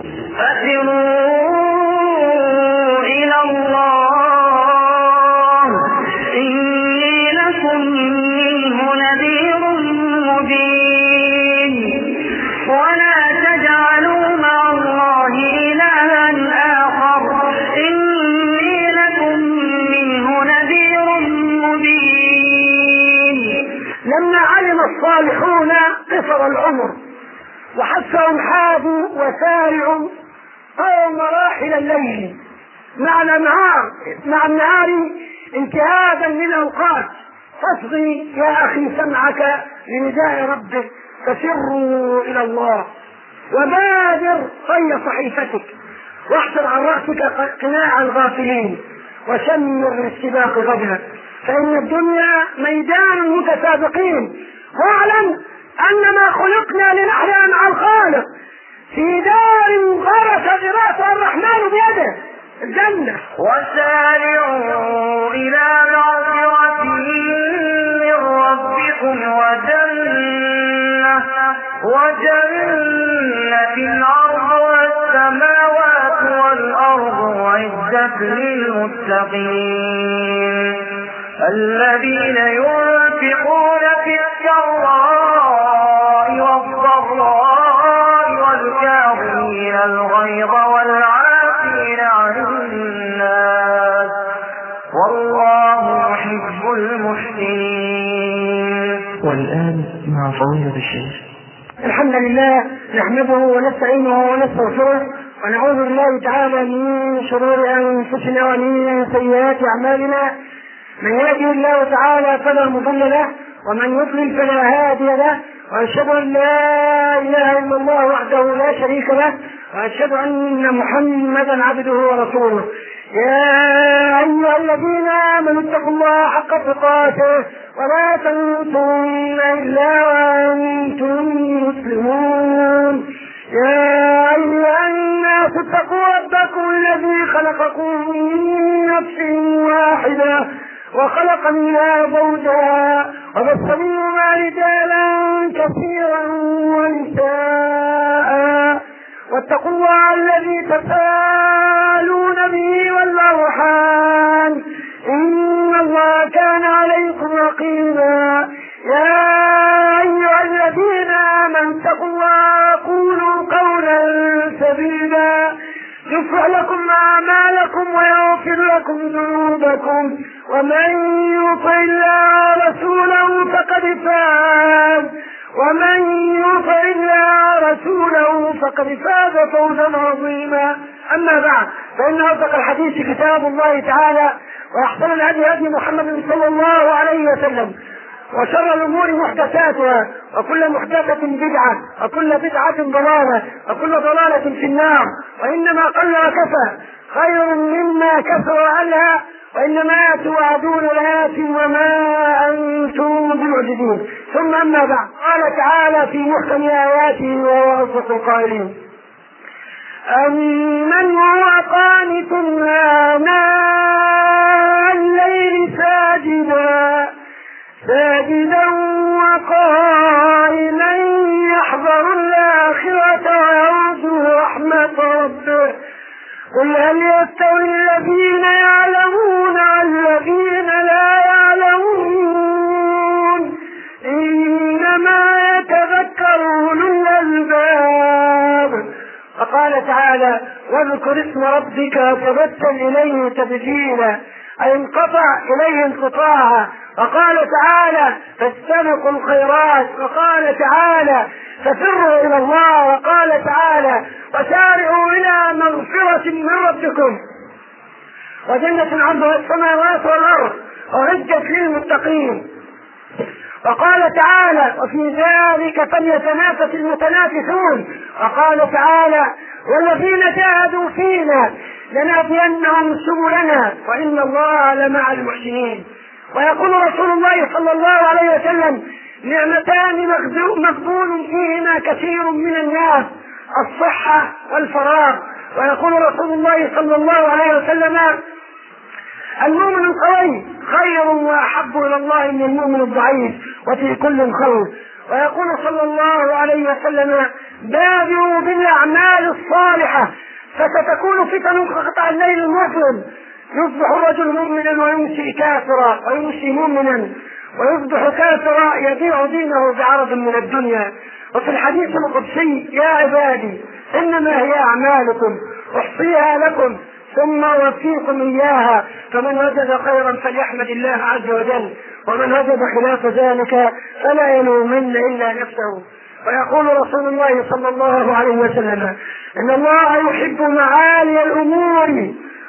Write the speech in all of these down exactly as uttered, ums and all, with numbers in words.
فسروا إلى الله إني لكم منه نذير مبين ولا تجعلوا مع الله إلها آخر إني لكم منه نذير مبين. لما علم الصالحون قصر العمر وحثهم حابوا وسارعوا أو مراحل الليل مع النهار مع النهار انتهاء من الأوقات. فاصغي يا أخي سمعك لنداء ربك فسروا إلى الله وبادر طي صحيفتك واحفر عن رأسك قناع الغافلين وشمر للسباق غدا فإن الدنيا ميدان متسابقين. واعلم أنما خلقنا لنحيا مع الخالق في دار غرس غراسها الرحمن بيده الجنة. وسارعوا إلى مغفرة من ربكم وجنة وجنة عرضها السماوات والأرض أعدت للمتقين الذين ينفقون في السراء والضراء والكاظمين الغيظ والعافين عن الناس والله يحب المحسنين. والآن مع فضيلة الشيخ. الحمد لله نحمده ونستعينه ونستغفره ونعوذ بالله تعالى من شرور أنفسنا ومن سيئات أعمالنا. من يهده الله تعالى فلا مضل له ومن يضلل فلا هادي له وأشهد أن لا إله إلا الله وحده لا شريك له وأشهد أن محمدا عبده ورسوله. يا أيها الذين آمنوا اتقوا الله حق تقاته ولا تموتن إلا وأنتم مسلمون. يا أيها الناس اتقوا ربكم الذي خلقكم من نفس واحدة وخلق منها زوجها وبث منهما رجالا كثيرا ونساء واتقوا الله الذي تساءلون به والأرحام إن الله كان عليكم رقيبا. يا أيها الذين آمنوا اتقوا الله وقولوا قولا سديدا يصلح لكم أعمالكم ويغفر لكم ذنوبكم ومن يطع الله ورسوله فقد فاز ومن يطع الله ورسوله فقد فاز فوزا عظيما. أما بعد فإن أصدق الحديث كتاب الله تعالى وأحسن الهدي هدي محمد صلى الله عليه وسلم وشر الأمور محدثاتها وكل محدثة بدعة وكل بدعة ضلالة وكل ضلالة في النار. وإنما قل وكفى خير مما كثر وألهى وإنما توعدون لآت وما أنتم بمعجزين. ثم أما بعد قال تعالى في محكم آياته وهو أصدق القائلين أمن هو قانت آناء الليل ساجدا ساجدا وقائما يحذر الآخرة ويرجو رحمة ربه قل هل يستوي الذين يعلمون والذين لا يعلمون إنما يتذكر أولو الألباب. فقال تعالى واذكر اسم ربك وتبتل إليه تبجيلا أي انقطع إليه انقطاعا. وقال تعالى فاستبقوا الخيرات وقال تعالى ففروا إلى الله وقال تعالى وسارعوا إلى مغفرة من ربكم وجنة عرضها السماوات والأرض أعدت للمتقين. وقال تعالى وفي ذلك فليتنافس المتنافسون. وقال تعالى والذين جاهدوا فينا لنهدينهم سبلنا وإن الله لمع المحسنين. ويقول رسول الله صلى الله عليه وسلم نعمتان مغبون فيهما كثير من الناس الصحة والفراغ. ويقول رسول الله صلى الله عليه وسلم المؤمن القوي خير وأحب إلى الله من المؤمن الضعيف وفي كل خير. ويقول صلى الله عليه وسلم بادروا بالأعمال الصالحة وستكون فتن كقطع الليل المظلم، يصبح الرجل مؤمنا ويمسي كافرا، ويمسي مؤمنا ويصبح كافرا يبيع دينه بعرض من الدنيا. وفي الحديث القدسي: يا عبادي إنما هي أعمالكم أحصيها لكم ثم أوفيكم إياها، فمن وجد خيرا فليحمد الله عز وجل، ومن وجد خلاف ذلك فلا يلومن إلا نفسه. ويقول رسول الله صلى الله عليه وسلم: إن الله يحب معالي الأمور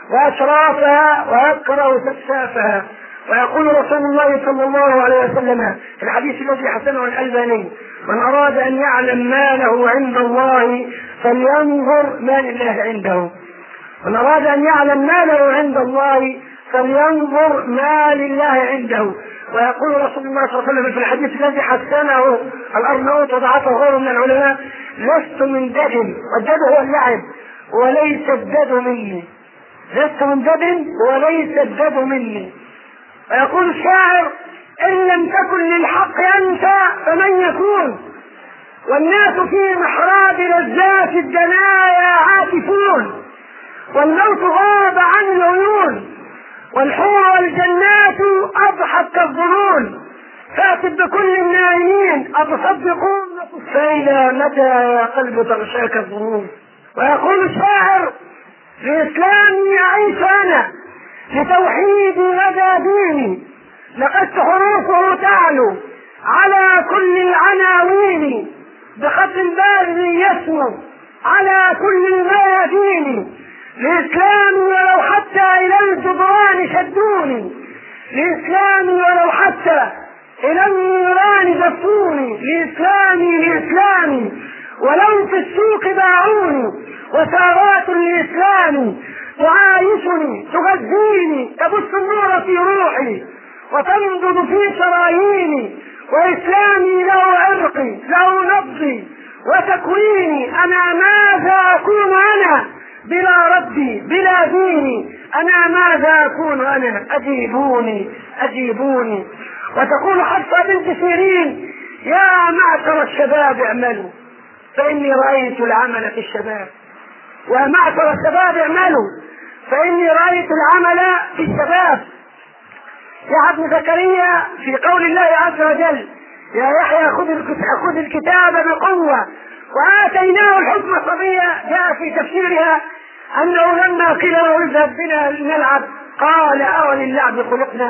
وأشرافها ويكره سفسافها. ويقول رسول الله صلى الله عليه وسلم في الحديث الذي حسنه الألباني: من أراد أن يعلم ما له عند الله فلينظر ما لله عنده. من أراد أن يعلم ما له عند الله فلينظر ما لله عنده. ويقول رسول الله صلى الله عليه وسلم في الحديث الذي حسنه الأرناؤوط وضعفه غيره من العلماء: لست من دد، والدد هو اللعب، وليس الدد مني. لست من دد وليس الدد مني. ويقول الشاعر: إن لم تكن للحق أنت فمن يكون، والناس في محراب لذات الدنايا عاكفون، والموت غاب عن العيون، والحور والجنات أضحت كالظنون، فأتت بكل النائمين أتصدقون فإلى متى يا قلب تغشاك الظنون. ويقول الشاعر: لإسلامي أعيش أنا، لتوحيدي غدا ديني، لقد حروفه تعلو على كل العناوين، بخط بارد يسمو على كل الميادين. لإسلامي ولو حتى إلى الجدران شدوني، لإسلامي ولو حتى إلى النيران دفوني، لإسلامي لإسلامي ولو في السوق باعوني، وثارات لإسلامي تعايشني تغذيني، تبث النور في روحي وتنبض في شراييني. وإسلامي له عرقي له نبضي وتكويني، أنا ماذا أكون أنا بلا ربي بلا ديني؟ أنا ماذا أكون أنا؟ أجيبوني أجيبوني. وتقول حفصة بنت سيرين: يا معشر الشباب اعملوا فإني رأيت العمل في الشباب. يا معشر الشباب اعملوا فإني رأيت العمل في الشباب. يا ابن زكريا في قول الله عز وجل: يا يحيى خذ الكتاب بقوة وآتيناه الحكم صبيا، جاء في تفسيرها أنه لما قيل له اذهب بنا نلعب قال: أولي اللعب خلقنا.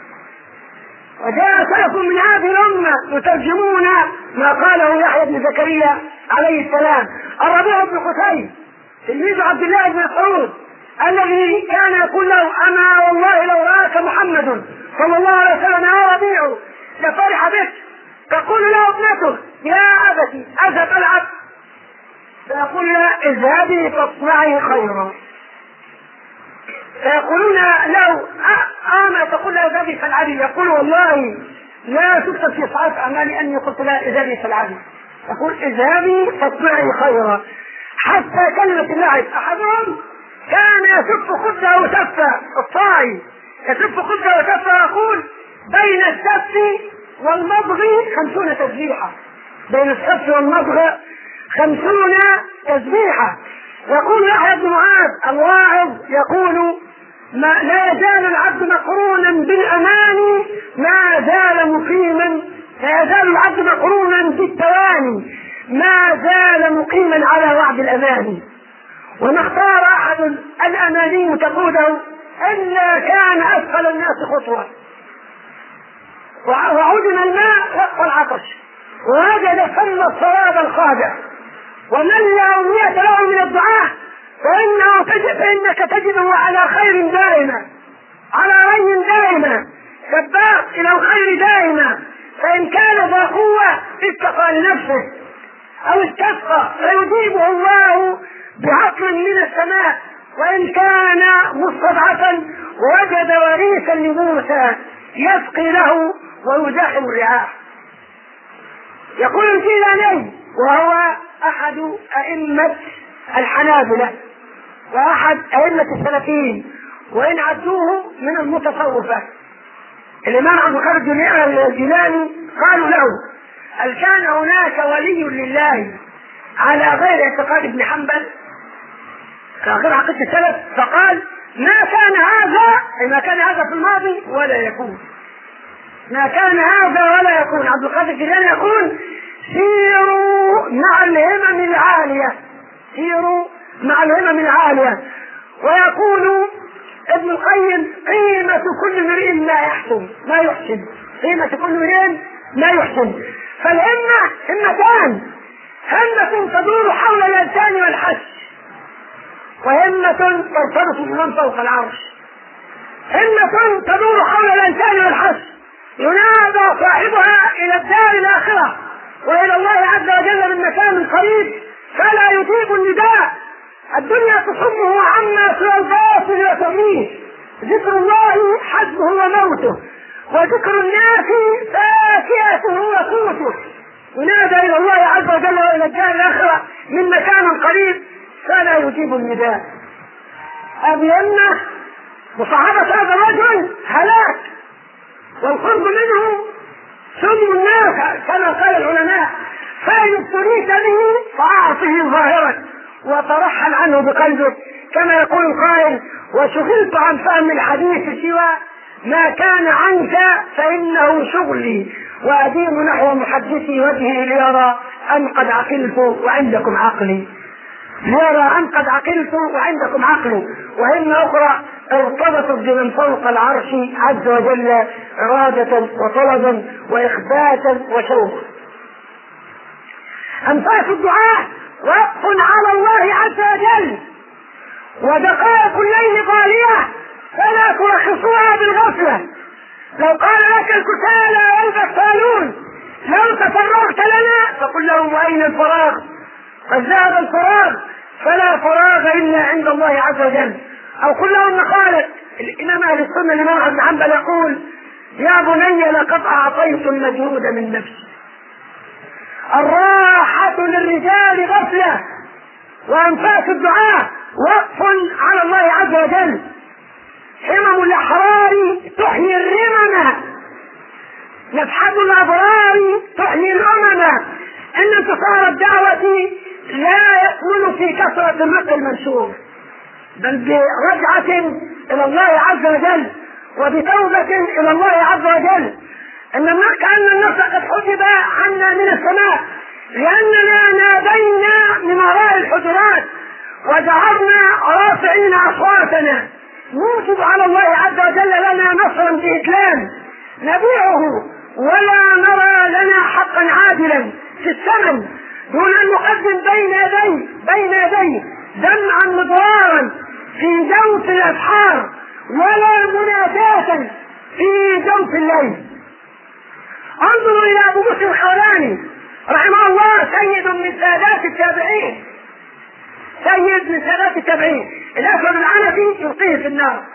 وجاء سلف من هذه الأمة يترجمون ما قاله يحيى بن زكريا عليه السلام. الربيع بن قتيبة تلميذ عبد الله بن مسعود الذي كان يقول له: أما والله لو رآك محمد صلى الله عليه وسلم يا ربيع لفرح بك. تقول له ابنته: يا أبتي أذهب ألعب؟ فيقول لها: اذهبي فاصنعي خيرا. فيقولون له: آما تقول له اذهبي فالعبي؟ يقول: والله لا تكتب في صحائف أعمالي أني قلت لها اذهبي فالعبي. يقول: اذهبي فاصنعي خيرا. حتى كلمة اللعب، أحدهم كان يسف خده وسفه، الطاعي يسف خده وسفه، يقول: بين السف والمضغ خمسون تسبيحة، بين السف والمضغ خمسون تسبيحة. يقول يحيى بن معاذ الواعظ يقول: ما لا يزال العبد مقرونا بالأمان ما زال مقيما، لا يزال العبد مقرونا بالتواني ما زال مقيما على وعد الأمان. وما اختار أحد الأماني تقوده إلا كان أسفل الناس خطوة، وعدم الماء والعطش، ووجد ثم الصواب الخادع، ومن لا أمنية له من الدعاء فإنه تجد فإنك تجده على خير دائما، على ري دائما، سباق إلى الخير دائما. فإن كان ذا قوة اتقى لنفسه أو استسقى فيجيبه الله بعقل من السماء، وإن كان مستضعفا وجد وريثا لموسى يسقي له ويزاحم الرعاح. يقول الجيلاني وهو أحد أئمة الحنابلة وأحد أئمة السلفيين، وإن عدوه من المتصوفة، الإمام عبد القادر الجيلاني قالوا له: هل كان هناك ولي لله على غير اعتقاد ابن حنبل؟ كآخر عقيدة السلف، فقال ما كان هذا أي ما كان هذا في الماضي ولا يكون، ما كان هذا ولا يكون. عبد القادر الجيلاني يقول سيروا مع الهمم العالية، سيروا مع الهمم العالية. ويقول ابن القيم قيمة كل امرئ ما يحسن ما يحسن، قيمة كل امرئ ما يحسن. فالهمة همتان، همة تدور حول الإنسان والحس، وهمة ترتبط بمن فوق العرش. همة تدور حول الإنسان والحس ينادى صاحبها إلى الدار الآخرة وإلى الله عز وجل من مكان قريب فلا يجيب النداء. الدنيا تصمه عما سوى الباطل وتغنيه، ذكر الله حسبه وموته، وذكر الناس فاكهته وقوته. ينادى إلى الله عز وجل وإلى الدار الآخرة من مكان قريب فلا يجيب النداء. هذه همة مصاحبة هذا الرجل هلاك، والقرب منه سم الناس كما قال العلماء. فإن ابتليت به فأعطه ظاهرك وترحل عنه بقلبك، كما يقول القائل وشغلت عن فهم الحديث سوى ما كان عنك فإنه شغلي، وأديم نحو محدثي وجهي ليرى أن قد عقلت وعندكم عقلي، ليرى أن قد عقلت وعندكم عقلي. وهمة أخرى ارتبطت بمن فوق العرش عز وجل إرادة وطلبا وإخباتا وشوقا. أنفاس الدعاء وقف على الله عز وجل، ودقائق الليل غالية فلا ترخصوها بالغفلة. لو قال لك الكسالى والبكالون لو تفرغت لنا فقل لهم أين الفراغ؟ قد ذهب الفراغ فلا فراغ إلا عند الله عز وجل. أو قل لهم مقالة الإمام أهل السنة الإمام أحمد بن حنبل يقول يا بني لقد أعطيت المجهود من نفسي. الراحة للرجال غفلة، وأنفاس الدعاء وقف على الله عز وجل. همم الأحرار تحيي الرمم، نفحة الأبرار تحيي الأمم. إن انتصار الدعوة لا يكمن في كثرة النقل المنشور، بل برجعة إلى الله عز وجل وبتوبة إلى الله عز وجل. إن كأن النصر قد حجب عنا من السماء لأننا نادينا من وراء الحجرات وجعلنا رافعين أصواتنا نوجب على الله عز وجل لنا نصرا بإسلام نبيعه ولا نرى لنا حقا عادلا في الثمن دون أن نقدم بين يديه بين يديه دمعا مضرارا في جوف الأسحار ولا مناداة في جوف الليل. انظروا إلى أبو موسى الخولاني رحمه الله، سيد من سادات التابعين، سيد من سادات التابعين. الأسود العنفي يلقيه في النار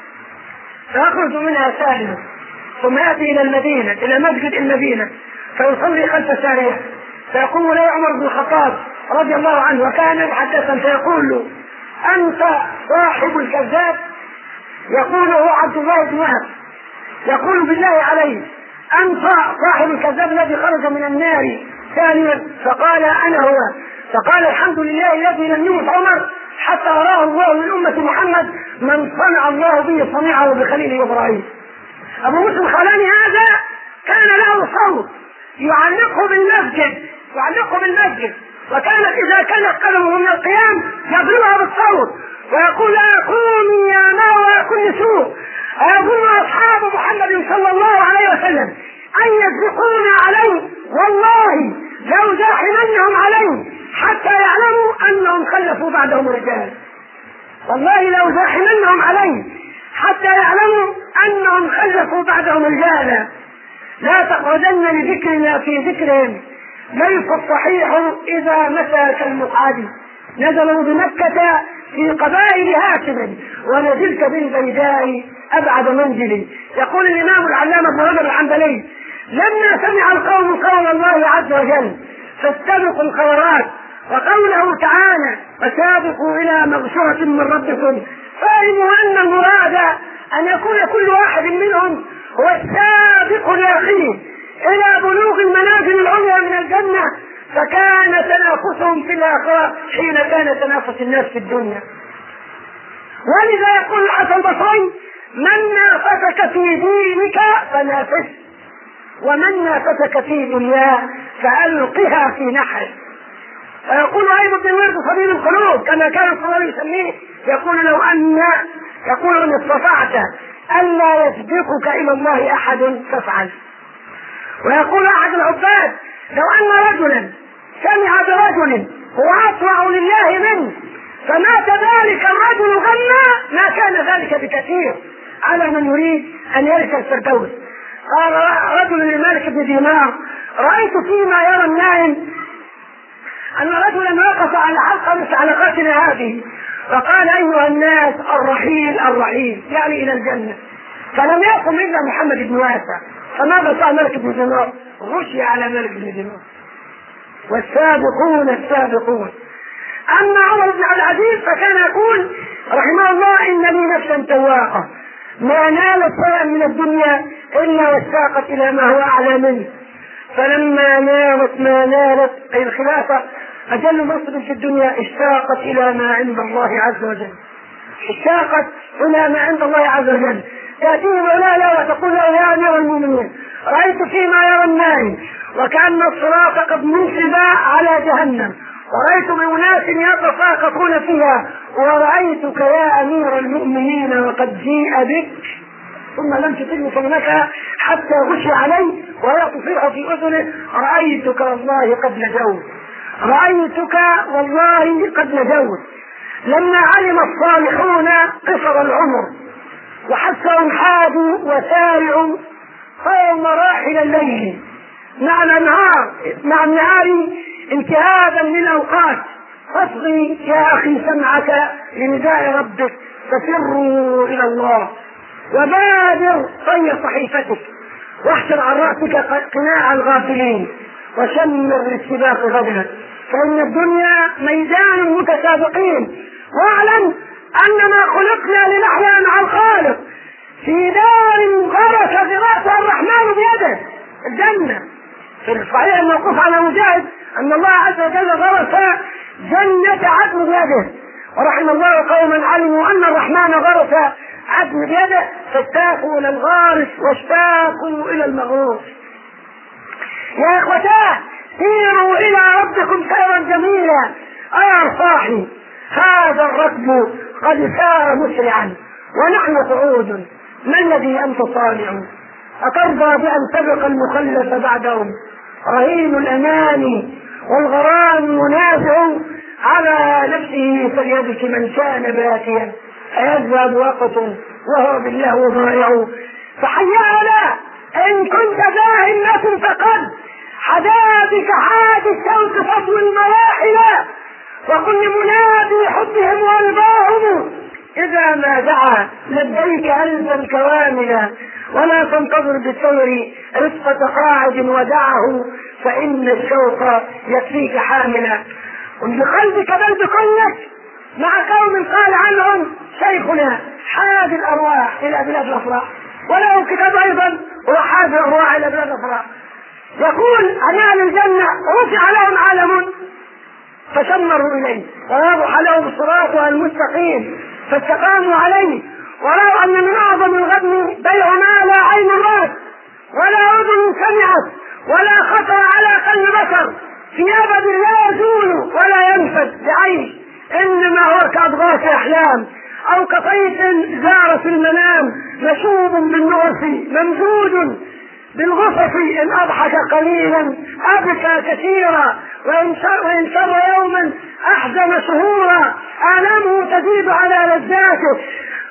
فيخرج منها سالما، ثم يأتي إلى المدينة إلى مسجد المدينة فيصلي خلف سارية، فيقوم له عمر بن الخطاب رضي الله عنه وكان محدثا فيقول له أنت صاحب الكذاب؟ يقول له عبد الله بن وهب يقول بالله عليه أنت صاحب الكذاب الذي خرج من النار ثانيا؟ فقال أنا هو. فقال الحمد لله الذي لم يمت عمر حتى أراه الله من أمة محمد من صنع الله به صنعه بخليل إبراهيم. أبو موسى الخولاني هذا كان له صوت يعلقه بالمسجد يعلقه بالمسجد وكانت إذا كانت قدمه من القيام يضربها بالصوت ويقول قومي يا نار كل سوء. أيظن أصحاب محمد صلى الله عليه وسلم أن يسبقون عليه؟ والله لو زاحمنهم عليه حتى يعلموا أنهم خلفوا بعدهم رجال، والله لو زاحمنهم عليه حتى يعلموا أنهم خلفوا بعدهم رجالا. لا تقعدن لذكرنا في ذكرهم ليس الصحيح إذا متى كالمقعد. نزلوا بمكة في قبائل هاشم ونزلت بالبيداء أبعد منزلي. يقول الإمام العلامة ابن رجب الحنبلي لما سمع القوم قول الله عز وجل فاستبقوا الخيرات وقوله تعالى فسابقوا إلى مغفرة من ربكم فعلموا أن المراد أن يكون كل واحد منهم هو السابق الأخير إلى بلوغ المنازل العليا من الجنة. فكان تنافسهم في الآخرة حين كان تنافس الناس في الدنيا. ولذا يقول الحسن البصري: من نافسك في دينك فنافسه، ومن نافسك في دنياه فألقها في نحره. فيقول أيضا ابن الورد صديق القلوب كما كان الصلاة يسميه، يقول: لو أن يقول إن استطعت ألا يسبقك إلى الله أحد فافعل. ويقول أحد العباد: لو أن رجلا سمع برجل هو أطوع لله منه فمات ذلك الرجل غنى ما كان ذلك بكثير على من يريد أن يرث الفردوس. قال رجل لمالك بن دينار: رأيت فيما يرى النائم أن رجلا وقف على حلقة مثل حلقاتنا هذه فقال: أيها الناس الرحيل الرحيل، يعني إلى الجنة. فلم يقم إلا محمد بن واسع. فماذا فعل مالك بن دينار؟ غشي على مالك بن دينار. والسابقون السابقون. أما عمر بن عبد العزيز فكان يقول رحمه الله: إن لي نفسا تواقة ما نالت شيئا من الدنيا إلا واشتاقت إلى ما هو أعلى منه، فلما نالت ما نالت أي الخلافة أجل منصب في الدنيا اشتاقت إلى ما عند الله عز وجل. اشتاقت إلى ما عند الله عز وجل. تأتيه العلالة وتقول له: يا أمير المؤمنين، رأيت فيما يرى النائم وكأن الصراط قد نصب على جهنم، ورأيت بأناس يتساقطون فيها، ورأيتك يا أمير المؤمنين وقد جيء بك ثم لم تطل كلمتها حتى غشي عليه ولا تصيح في أذنه: رأيتك والله قد نجوت، رأيتك والله قد نجوت. لما علم الصالحون قصر العمر وحسهم حادوا وسارعوا قوم راحل الليل مع النهار مع النهار انتهادا من الأوقات، فاصغي يا أخي سمعك لنداء ربك، ففروا إلى الله، وبادر طي صحيفتك، واحسن عن رأسك قناع الغافلين، وشمر للسباق غدا، فإن الدنيا ميدان متسابقين. واعلم أننا خلقنا لنحيا مع الخالق في دار غرس غراسها الرحمن بيده، الجنة. في الصحيح الموقوف على مجاهد أن الله عز وجل غرس جنة عدن بيده، ورحم الله قوما علموا أن الرحمن غرس عدن بيده فاشتاقوا إلى الغارس واشتاقوا إلى المغروس. يا إخوتاه، سيروا إلى ربكم سيرا جميلا. يا صاحي، هذا الركب قد سار مسرعا ونحن قعود، ما الذي أنت صانع؟ أترضى بأن تبقى المخلف بعدهم؟ رهين الأمان والغرام منازع على نفسه فليبك من كان باكيا، أيذهب وقت وهو بالله ضائع. فحيانا إن كنت ذا همة فقد حدا بك حاد الشوك فضل المراحل، وكل منادي حبهم والباهم إذا ما دعا لبيك ألفا كواملا، ولا تنتظر بالثور رفقة قاعد ودعه، فإن الشوق يكفيك حاملا. وبقلبك بل بكلك مع قوم قال عنهم شيخنا حاد الأرواح إلى بلاد الأفراح، وله كتاب أيضا هو حاد الأرواح إلى بلاد الأفراح، يقول عن أهل الجنة: رفع لهم علم فشمروا إليه، ووضح لهم الصراط المستقيم فاستقاموا عليه، ورأوا أن من أعظم الغبن بيع ما لا عين رأت ولا أذن سمعت ولا خطر على قلب بشر، في أبد لا يزول ولا ينفد بعيش، إنما هو كأضغاث أحلام أو كطيف زار في المنام، مشوب بالنغص ممزوج بالغصص، إن أضحك قليلا أبكى كثيرا، وإن شر, وإن شر يوما أحزن شهورا، آلامه تزيد على لذاته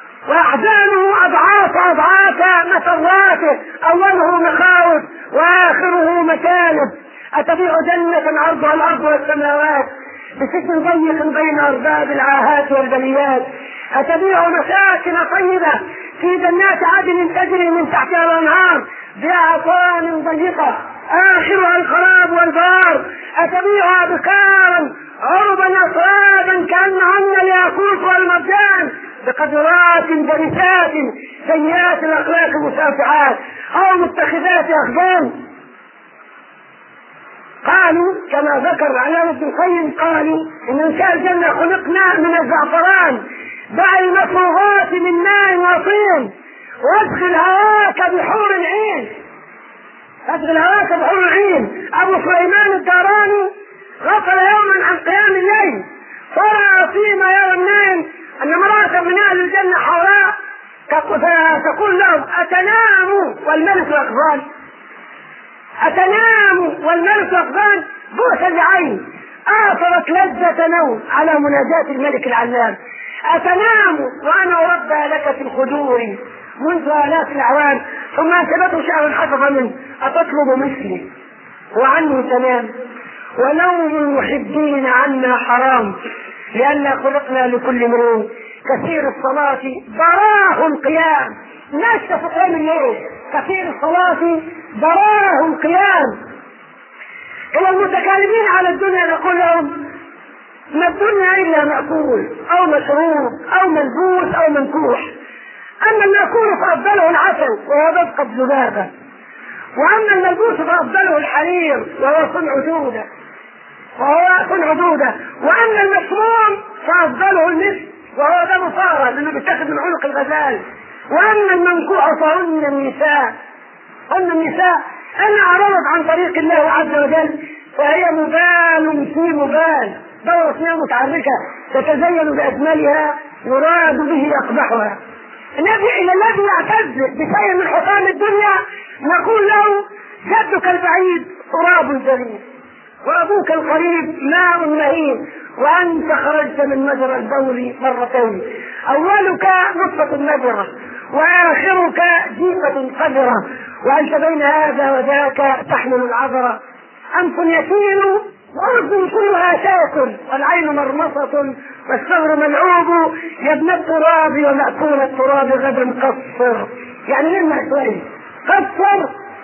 وأحزانه أضعاف أضعاف مسراته، أوله مخاوف وآخره مكالب. أتبيع جنة عرضها الأرض والسماوات بسجن ضيق بين أرباب العاهات والبليات، أتبيع مساكن طيبة في جنات عدن تجري من تحتها الأنهار بأعطان ضيقة آخرها الخراب والبار، أتبيعها بكارا عربا أصرابا كأنهن الياقوت والمرجان، بقدرات جريسات سيئات الأخلاق مسافحات أو متخذات أخدان. قالوا كما ذكر علامة ابن القيم، قالوا إن نساء الجنة خلقنا من الزعفران، دع المكر السماوات من ماء وطين وادخل هواك بحور العين. ادخل هواك بحور العين. ابو سليمان الداراني غفل يوما عن قيام الليل فرأى فيما يرى النائم ان امرأة من اهل الجنة حوراء تقول لهم اتنام والملك يقظان، اتنام والملك يقظان بؤسا لعين آثرت لذة نوم على مناجاة الملك العلام. أتنام وأنا أربى لك في الخدور منذ آلاف الأعوام ثم أنسبته شعر حفظ منه أتطلب مثلي وعني تنام. ونوم المحبين عنا حرام لأننا خلقنا لكل امرئ كثير الصلاة براه القيام. ناس في قيام الليل كثير الصلاة براه القيام. إلى المتكلمين على الدنيا نقول لهم ما الدنيا إلا مأكول أو مشروب أو ملبوس أو منكوح. أما المأكول فأفضله العسل وهو بدقة ذبابة، وأما الملبوس فأفضله الحرير وهو صنع دودة وهو صنع دودة، وأما المشروم فأفضله المسك وهو دم صارة لأنه بيتخذ من عنق الغزال، وأما المنكوح فهن النساء. هن النساء أن أعرضت عن طريق الله عز وجل فهي مبال في مبال، دورة اسمها متحركة تتزين بأجملها يراد به أقبحها. نرجع إلى الذي يعتز بشيء من حطام الدنيا نقول له جدك البعيد تراب جليل وأبوك القريب ماء مهين وأنت خرجت من مجرى البول مرتين، أولك نطفة نجرة وآخرك جيفة قذرة وأنت بين هذا وذاك تحمل العذرة. أنف يسيل وأذن كلها شاكر والعين مرمصة والثغر ملعوب يا ابن التراب ومأكول التراب غدا قصر. يعني لما شوي قصر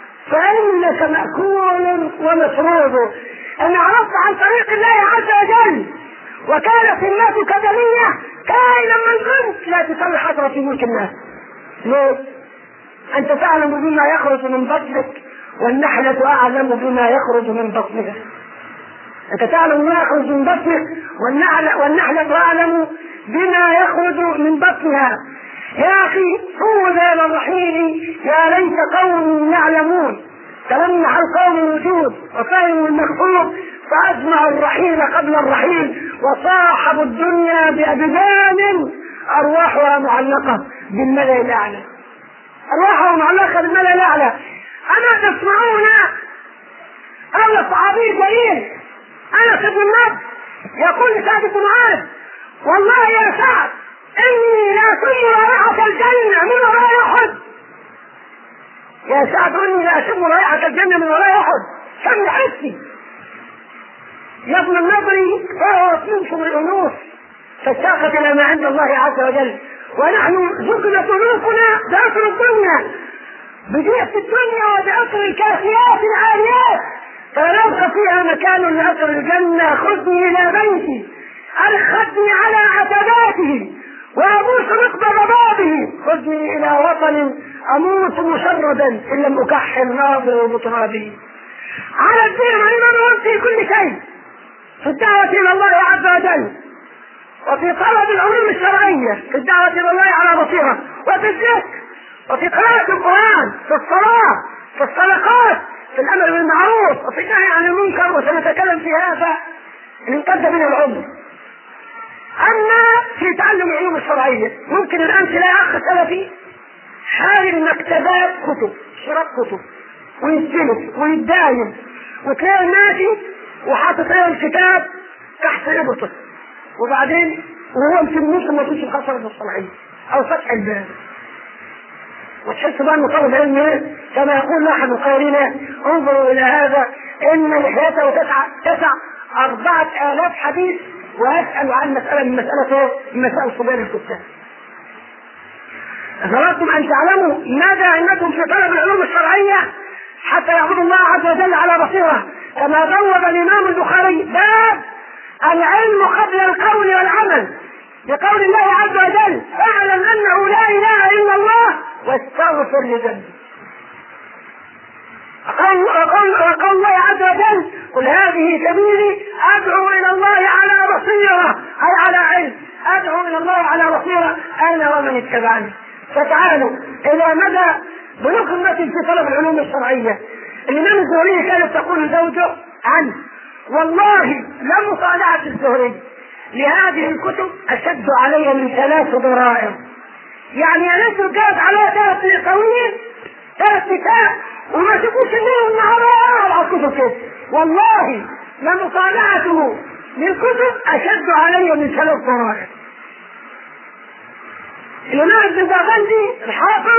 فإنك مأكول ومشروب. أنا عرفت عن طريق الله عز وجل وكانت الناس كدنية كائنا من كنت لا تسوي حضرة في ملك الناس. ليه؟ أنت تعلم بما يخرج من بطنك والنحلة أعلم بما يخرج من بطنها. أنت تعلم ما يخرج من بطنك والنحلة, والنحلة أعلم بما يخرج من بطنها. يا أخي فوذا للرحيل يا ليت قوم يعلمون تلمح القوم الوجود وفهموا المخطوط فأجمعوا الرحيل قبل الرحيل وصاحبوا الدنيا بأبدان أرواحها معلقة بالملأ الأعلى. أرواحها معلقة بالملأ الأعلى. أما تسمعون أول صحابي جليل أنس بن النضر يقول لسعد بن معاذ والله يا سعد إني لا أشم رائحة الجنة من وراء أحد. يا سعد إني لا أشم رائحة الجنة من وراء أحد. شم حسي يا ابن النضر فهو منكم الأنوف فاشتاقت إلى ما عند الله عز وجل ونحن زكنت أنوفنا بأثر الدنيا بجهة الدنيا وبأثر الكافيات العاليات فلا يبقى فيها مكان لأثر الجنة. خذني إلى بيتي أرخدني على عتباته وأبوس مقبض بابه خذني إلى وطن أموت مشردا إن لم أكحل ناظر بترابه. على الدين علم في كل شيء في الدعوة إلى الله عز وجل وفي طلب العلوم الشرعية في الدعوة إلى الله على بصيرة وفي الذكر وفي قراءة القرآن في الصلاة في الصدقات في الأمر بالمعروف وفي النهي عن المنكر وسنتكلم في هذا إن امتد من العمر. أما في تعلم العلوم الشرعية ممكن الآن تلاقي أخ سلفي حال مكتبات كتب شراء كتب ويستلف ويتداين وتلاقي ماشي وحاطط له الكتاب تحت إبطه وبعدين وهو في النص ما فيش الخسارة الصناعية أو فتح الباب وتحس بقى أنه طالب علم كما يقول أحد قائلنا انظروا إلى هذا إن لحياته تسع تسع أربعة آلاف حديث ويسأل عن مسألة من مسألة من مسائل صبيان الكتاب. أردتم أن تعلموا ماذا عندكم في طلب العلوم الشرعية حتى يعبدوا الله عز وجل على بصيرة كما بوب الإمام البخاري باب العلم قبل القول والعمل بقول الله عز وجل اعلم أنه لا إله إلا الله واستغفر لذنبك. وقول الله عز وجل قل هذه سبيلي أدعو إلى الله على بصيرة أي على علم ادعو الى الله على بصيره انا ومن اتبعني. فتعالوا الى مدى بلوغ همة في طلب العلوم الشرعيه. الامام الزهري كانت تقول زوجه عنه: والله لمطالعه الزهري لهذه الكتب اشد علي من ثلاث ضرائر. يعني انا جاز على ثلاث لقويين ثلاث نساء وما تبوش الليل والنهار على الكتب كده. والله لمطالعته للكتب اشد علي من ثلاث ضرائر. الامام ابن الباغندي الحافظ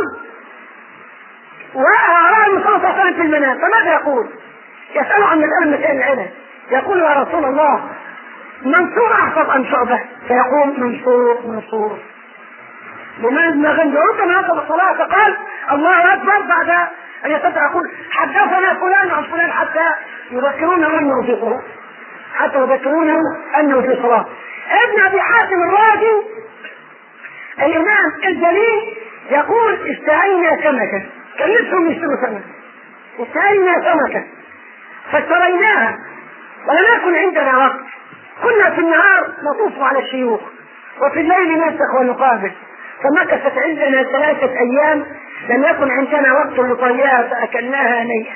وأراه صلى الله عليه وسلم في المنام، فماذا يقول؟ يسأل عن مسألة مسائل العلم، يقول: يا رسول الله منصور أحفظ أم شعبة؟ فيقول: منصور منصور. الإمام ابن الباغندي ربما أخذ الصلاة فقال: الله أكبر، بعد أن يستطيع يقول: حدثنا فلان عن فلان، حتى يذكرونه أنه في صلاة، حتى يذكرونه أنه في صلاة. ابن أبي حاتم الرازي الإمام الجليل يقول: اشترينا سمكة، كان نفسهم يشتروا سمكة، اشترينا سمكة فاشتريناها ولم يكن عندنا وقت، كنا في النهار نطوف على الشيوخ وفي الليل ننسخ ونقابل، فمكثت عندنا ثلاثة أيام لم يكن عندنا وقت لطيها فأكلناها نيئا.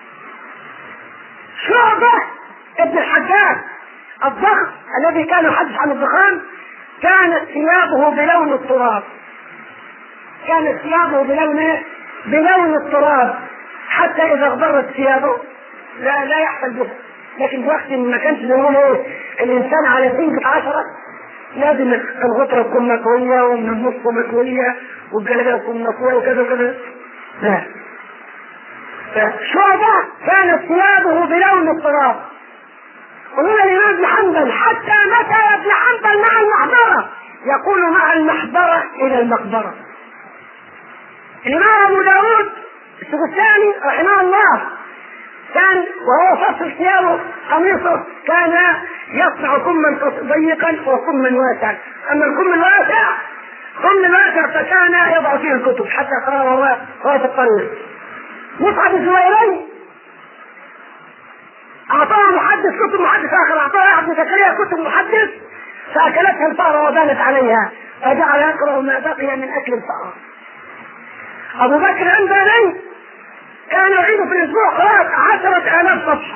شعبة ابن الحجاج الضخم الذي كان يحدث عن الدخان كانت ثيابه بلون التراب، كانت ثيابه بلون بلون التراب، حتى إذا اغبرت ثيابه لا لا يحصل بها. لكن وقت ما كانش بيقولوا الإنسان على سنجة عشرة لازم الغطرة تكون مكوية ومن النص مكوية والجلابية تكون مكوية وكذا وكذا. لا، فشعبة كانت ثيابه بلون التراب. ومن الإمام ابن حنبل: حتى متى يا ابن حنبل مع المحبرة؟ يقول: مع المحبرة إلى المقبرة. الإمام أبو داود السجستاني رحمه الله كان وهو فصل ثيابه قميصه كان يصنع كما ضيقا وكما واسعا، أما الكم الواسع كم الواسع فكان يضع فيه الكتب حتى قرأه هو في الطريق. مصعب الزويري أعطاه محدث كتب محدث آخر، أعطاه ابن زكريا كتب محدث فأكلتها الفأرة وبانت عليها فجعل يقرأ ما بقي من أكل الفأرة. أبو بكر العنباني كان يعيد في الأسبوع قراءة عشرة آلاف صفحة.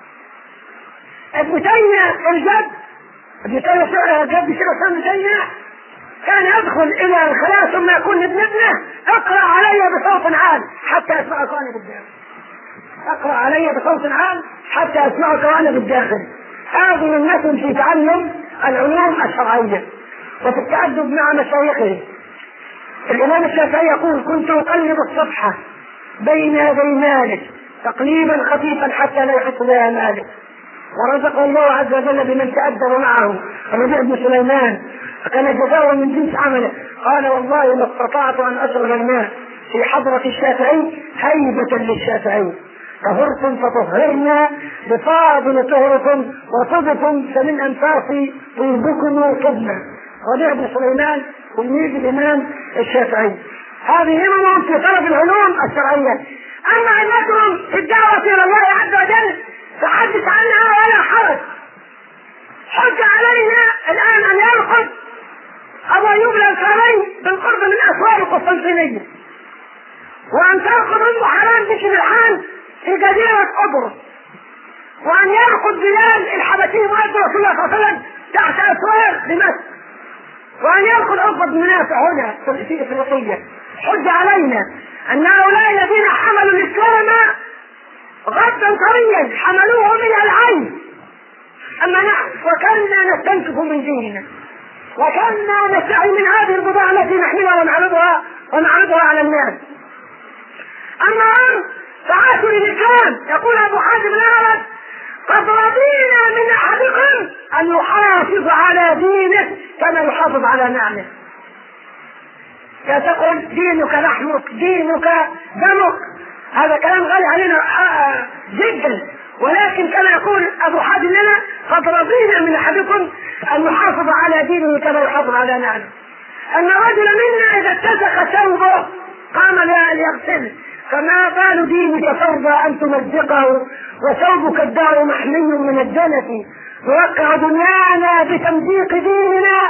ابن تيمية الجد ابن تيمية الجد شيخ ابن تيمية كان يدخل إلى الخلاء ثم يقول لابن ابنه: اقرأ علي بصوت عال حتى أسمعك وأنا بالداخل، اقرأ علي بصوت عال حتى أسمعك وأنا بالداخل. هذه الناس في تعلم العلوم الشرعية وفي التأدب مع مشايخه. الإمام الشافعي يقول: كنت أقلب الصفحة بين يدي مالك تقليبا خفيفا حتى لا يحس بها مالك، ورزق الله عز وجل بمن تأدب معه الربيع بن سليمان فكان جزاؤه من جنس عمله. قال: والله ما استطعت أن أشرب الماء في حضرة الشافعي هيبة للشافعي. طهرتم فطهرنا بفاضل طهركم وطبكم فمن أنفاسي طيبكم وطبنا. ربيع بن سليمان تلميذ الإمام الشافعي. هذه همم في طلب العلوم الشرعية. أما علمكم في الدعوة إلى الله عز وجل فحدث عنها ولا حرج. حج علينا الآن أن يرقد أبو أيوب الأنصاري بالقرب من أسوار القسطنطينية، وأن ترقد أم حرام بنت ملحان في جزيرة قبرص، وأن يرقد بلال الحبشي مؤذن رسول الله صلى الله عليه وسلم تحت أسوار دمشق، وأن يرقد عقبة بن نافع هنا في إفريقية. حج علينا أن هؤلاء الذين حملوا الإسلام غدا طريا حملوه من العين، أما نحن وكنا نستنكف من ديننا وكنا نستعي من هذه البضاعة التي نحملها ونعرضها ونعرضها على الناس. أما فعاشوا للإسلام. يقول أبو حاتم الأعرج: قد رضينا من أحدكم أن يحافظ على دينه كما يحافظ على نعمه. لا تقل دينك لحمك دينك دمك، هذا كلام غالي علينا جدا، ولكن كما يقول أبو حاتم لنا: قد رضينا من أحدكم أن يحافظ على دينه كما يحافظ على نعمه. أن رجل منا إذا اتسخ ثوبه قام ليغسله، فما بال دينك ترضى أن تمزقه وثوبك الدار محمي من الدنس، نوقع دنيانا بتمزيق ديننا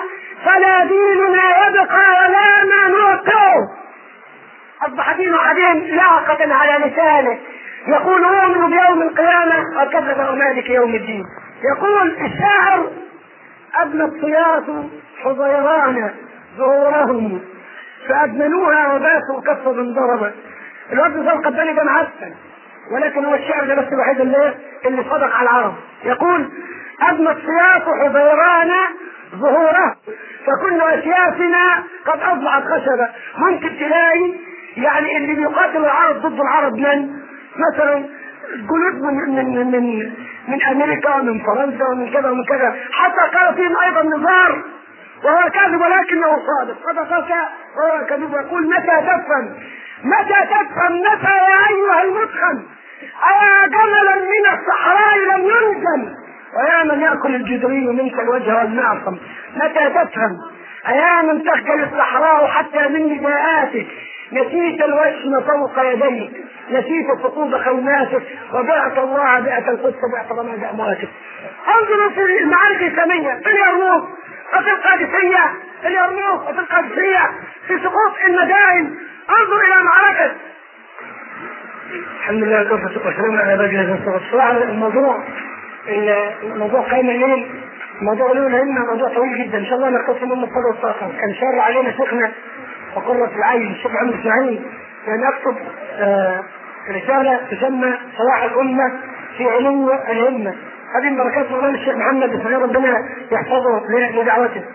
فلا ديننا يبقى ولا ما نوقعه. أصبح دين عديم لاقة على لسانه، يقول أؤمن بيوم القيامة وكذب ومالك يوم الدين. يقول الشاعر أبنى الصياص حضيران ظهورهم فأدمنوها وباتوا كفا ضربت. الوقت ده القباني ده معسل، ولكن هو الشعر ده بس الوحيد اللي اللي صدق على العرب. يقول أبنى الصياص حضيران ظهوره فكل أسيافنا قد أضلعت خشبة. ممكن تلاقي يعني اللي بيقاتل العرب ضد العرب من مثلا جنود من من من من امريكا ومن فرنسا ومن كذا ومن كذا، حتى قال فيهم ايضا نزار وهو كاذب ولكنه صادق، صدقك وهو كذب. يقول متى تفهم متى تفهم متى يا ايها المتخن ايا جملا من الصحراء لم ينزل ويا من ياكل الجدري منك الوجه والمعصم. متى تفهم ايا من تخجل الصحراء حتى من نداءاتك، نسيت الوشم فوق يديك، نسيت سقوط خيماتك وبعت الله بأت القدس بعت رماد أمواتك. انظروا في المعارك الإسلامية في اليرموك وفي القادسية، في اليرموك وفي القادسية، في سقوط المدائن. انظر إلى معركة. الحمد لله والصلاة والسلام على رجل الله. الصراحة الموضوع الموضوع قايم الليل، الموضوع له لأنه موضوع طويل جدا، إن شاء الله نختصر منه بقدر الطاقة. كان شر علينا شيخنا وقرة العين الشيخ محمد اسماعيل لأن أكتب آه رسالة تسمى صلاح الأمة في علو الهمة. هذه البركات مولانا الشيخ محمد اسماعيل ربنا يحفظه لدعوته.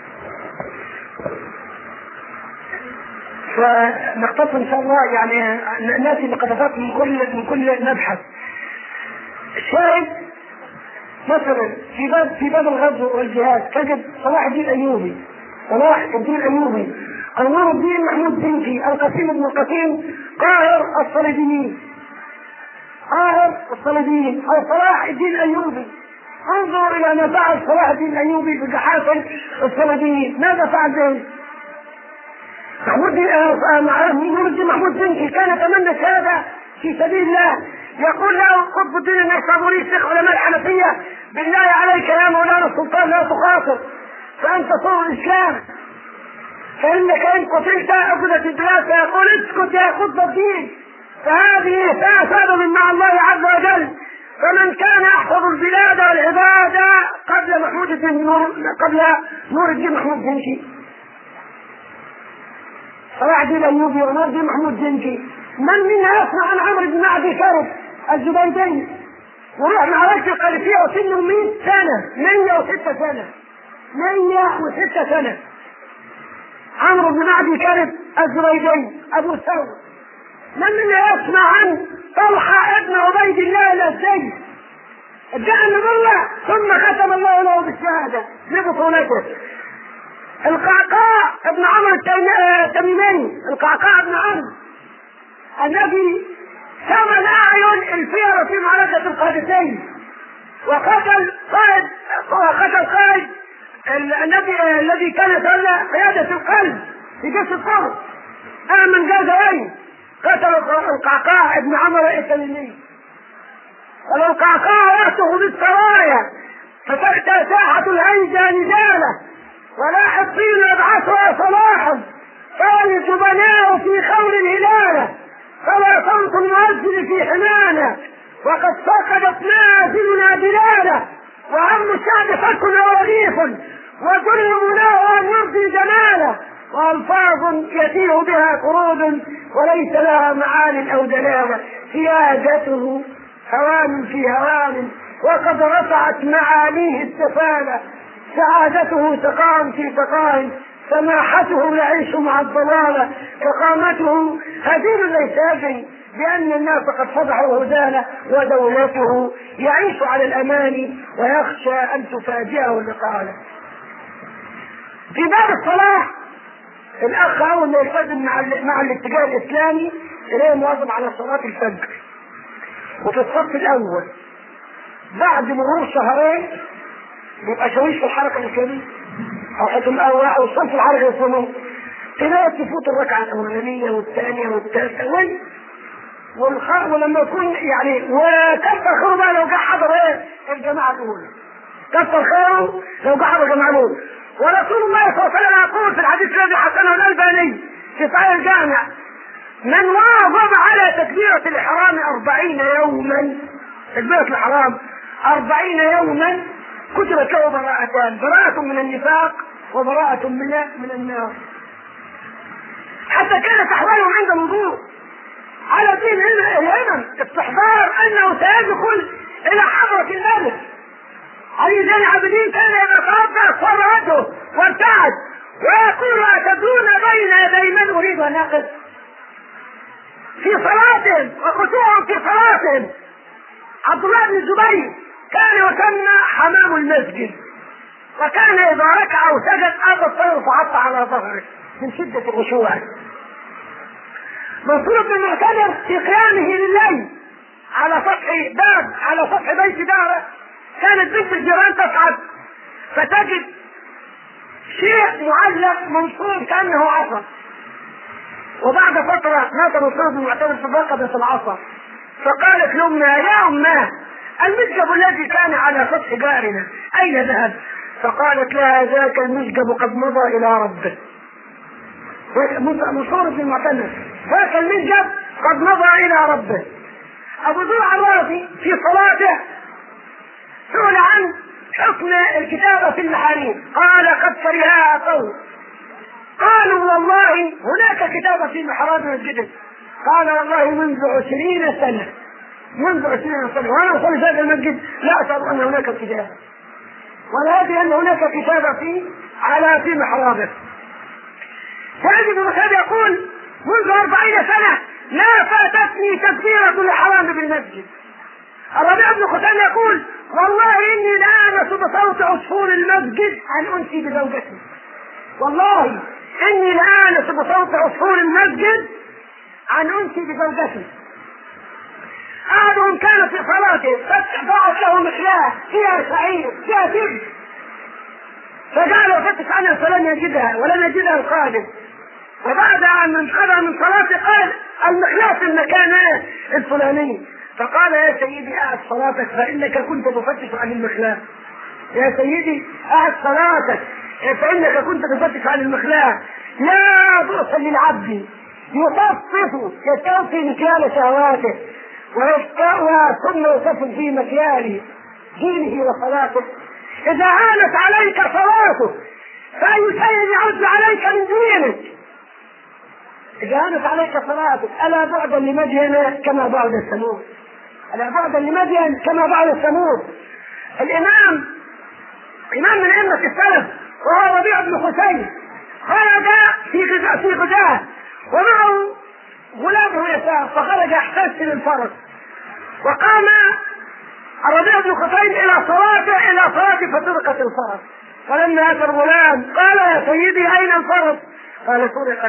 فنختصر إن شاء الله يعني نأتي بقطفات من كل من كل مبحث. الشاهد مثلا في باب في باب الغزو والجهاد تجد صلاح الدين الأيوبي صلاح الدين الأيوبي نور الدين محمود بنتي القسيم بن القسيم قاهر الصليبيين قاهر الصليبيين او صلاح الدين الايوبي. انظر الى ما فعل صلاح الدين الايوبي بجحافل الصليبيين. ماذا فعل به؟ محمود نور الدين محمود بنتي كان يتمنى الشهاده في سبيل الله. يقول له قطب الدين النيسابوري شيخ علماء الحنفيه بالله عليك يا مولانا السلطان لا تخاطر فانت صور الاسلام، فإنك إن قتلت أخذت البلاد. فيقول اسكت يا قطب الدين فهذه ساعة من مع الله عز وجل. فمن كان يحفظ البلاد والعبادة قبل محمود الدين نور قبل نور الدين محمود بنتي صلاح الدين الأيوبي ونور الدين محمود بنتي. من منا يسمع عن عمرو بن معدي كرب الزبيدي وروح معركة القادسية وسنه مئة سنة مئة وستة سنة مئة وستة سنة. عمرو بن معدي كرب الزبيدي أبو ثور. من منا يسمع عن طلحة ابن عبيد الله الأزدي ادعى النبوة ثم ختم الله له بالشهادة لبطولته. القعقاع ابن عمرو التميمي القعقاع ابن عمرو الذي سمى الأعين الفيرة في معركة القادسية وقتل قائد وقتل قائد الذي الذي كان يتولى قيادة القلب في جيش الفرس آمن جازوين. قتل القعقاع ابن عمرو التميمي. ولو القعقاع يأتوا بالسرايا فتأتى ساحة الهيجة نزالة ولا حصين يبعثها صلاحا قال الجبناء في خور الهلالة فلا صوت المؤذن في حمانا وقد فقدت منازلنا بلاله وعم الشعب فك ورغيف وكل مناه ان يرضي جماله والفاظ يتيه بها قرود وليس لها معان او دلاله. سيادته هوان في هوان وقد رفعت معانيه السفاله. سعادته سقام في سقام سماحته يعيش مع الضلاله. فقامته هزيل ليس يجري لأن الناس قد فضحوا هدانا ودولته يعيش على الأمان ويخشى أن تفاجئه الإقالة. في باب الصلاة الأخ أول ما يلتزم مع, مع الاتجاه الإسلامي إليه مواظب على صلاة الفجر وفي الصف الأول بعد مرور شهرين يبقى شويش في الحركة الإسلامية أو حكم أو الصف الحركة الإسلامية تلاقي تفوت الركعة الأولانية والثانية والثالثة وين والخ... ولما يكون يعني وكفر خيره بقى لو جه حضر ايه الجماعه الاولى كفر خيره لو جه حضر الجماعه الاولى ورسول الله صلى الله عليه وسلم يقول في الحديث الذي حسنه الألباني في صحيح الجامع: من واظب على تكبيرة الإحرام أربعين يوما، تكبيرة الإحرام أربعين يوما كتبت له براءتان، براءة من النفاق وبراءة من من النار. حتى كانت أحوالهم عند الوضوء على دين الهمم استحضار أنه سيدخل إلى حضرة الملك. علي زين العابدين كان يتوضأ صلاته وارتعد ويقول: أتدرون بين يدي من أريد أن أقف؟ في صلاة وخشوع في صلاة. عبد الله بن الزبير كان يسمى حمام المسجد، وكان إذا ركع أو سجد أخذ الطير فحط على ظهره من شدة الخشوع. منصور بن المعتمر في قيامه لليل على سطح باب على سطح بيت داره، كانت بنت الجيران تصعد فتجد شيء معلق منصور كأنه عصا، وبعد فترة مات منصور بن المعتمر في رقبة العصا، فقالت لأمها: يا أماه، المسجب الذي كان على سطح جارنا أين ذهب؟ فقالت لها: ذاك المسجب قد مضى إلى ربه. منصور بن المعتمر ذاك المسجب قد مضى إلى ربه. أبو زرع الرازي في صلاته سئل عن حكم الكتابة في المحاريم، قال: قد كرهها قوم. قالوا: والله هناك كتابة في محراب المسجد. قال: والله منذ عشرين سنة منذ عشرين سنة وأنا أصلي في هذا المسجد لا أشعر أن هناك كتابة، ولا أدري أن هناك كتابة في على في محرابه. سعيد بن مسعود يقول: منذ أربعين سنة لا فاتتني تكبيرة الإحرام بالمسجد. الربيع بن خثيم يقول: والله إني لآنس بصوت عصفور المسجد عن أنسي بزوجتي. والله إني لآنس بصوت عصفور المسجد عن أنسي بزوجتي. أحدهم كان في صلاته فضعت له مخلاة فيها شعير فيها تبن، فجعل يفتش عنها فلم يجدها ولم يجدها القادم، وبعد أن انقضى من صلاته قال: المخلاة في المكان الفلاني. فقال: يا سيدي أعد صلاتك فإنك كنت تفتش عن المخلاة. يا سيدي أعد صلاتك فإنك كنت تفتش عن المخلاة. لا بؤس للعبد يخفف يستوفي مكيال شهواته ويشتاؤها ثم يخفف في مكيال دينه وصلاته. إذا هانت عليك صلاته فأي شيء يعد عليك من دينك. إذا هانت عليك صلاتك ألا بعدا لمدين كما بعد الثمود، ألا بعدا لمدين كما بعد الثمود. الإمام إمام من أئمة السلف وهو ربيع بن خثيم خرج في غزاة في غزاة ومعه غلامه يسار، فخرج يحتسب الفرس، وقام الربيع بن خثيم إلى صلاته إلى صلاته فسرقت الفرس. فلما أتى الغلام قال: يا سيدي أين الفرس؟ قال: سرقت.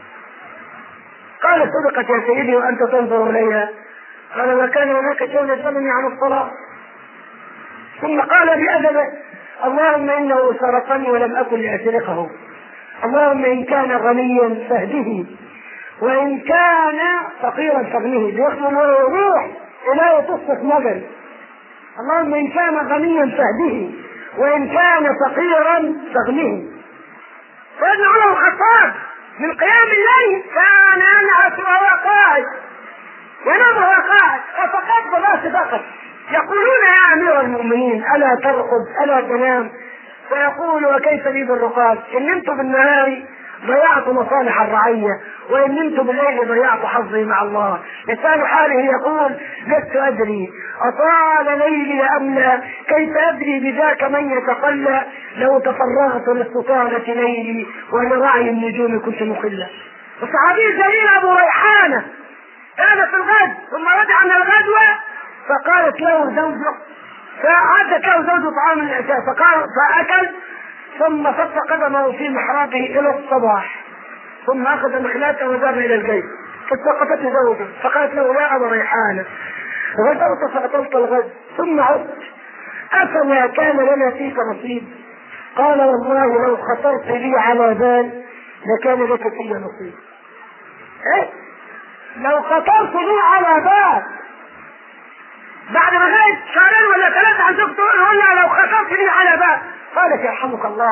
قال: سرقت يا سيدي وأنت تنظر إليها؟ قال: ما كان هناك شيء يشغلني عن الصلاة. ثم قال بأدبه: اللهم إنه سرقني ولم أكن لأسرقه، اللهم إن كان غنيا فاهده وإن كان فقيرا فاغنه. بيخدم ويروح إلى تصف مجل. اللهم إن كان غنيا فاهده وإن كان فقيرا فاغنه. سيدنا عمر الخطاب من قيام الليل كان ينعس وهو قاعد، ينام وهو قاعد، ففقد بلاس فقط. يقولون: يا أمير المؤمنين ألا ترقد ألا تنام؟ فيقول: وكيف لي بالرقاد؟ إن نمت بالنهار ضيعت مصالح الرعية، وإن نمت بالليل ضيعت حظي مع الله. لسان حاله يقول: لست أدري أطال ليلي أم لا، كيف أدري بذاك من يتقلى، لو تفرغت لاستطالة ليلي ولرعي النجوم كنت مخلا. الصحابي الجليل أبو ريحانة كان في الغد ثم رجع من الغدوة فقالت له زوجه، فعدت له زوجه طعام العشاء فقال فأكل، ثم صف قدمه في محرابه إلى الصباح، ثم أخذ مخلاته وذهب إلى البيت. فالتقطته زوجه فقالت له: يا أبا ريحانة، غدوت فأطلت الغد ثم عدت، أفلا كان لنا فيك نصيب؟ قال: والله لو خطرت لي على بال لكان لك في نصيب. إيه؟ لو خطرت لي على بال بعد ما غيب شهرين ولا ثلاثة عن زوجته يقول لها: لو خطرت لي على بال. قالت: يرحمك الله،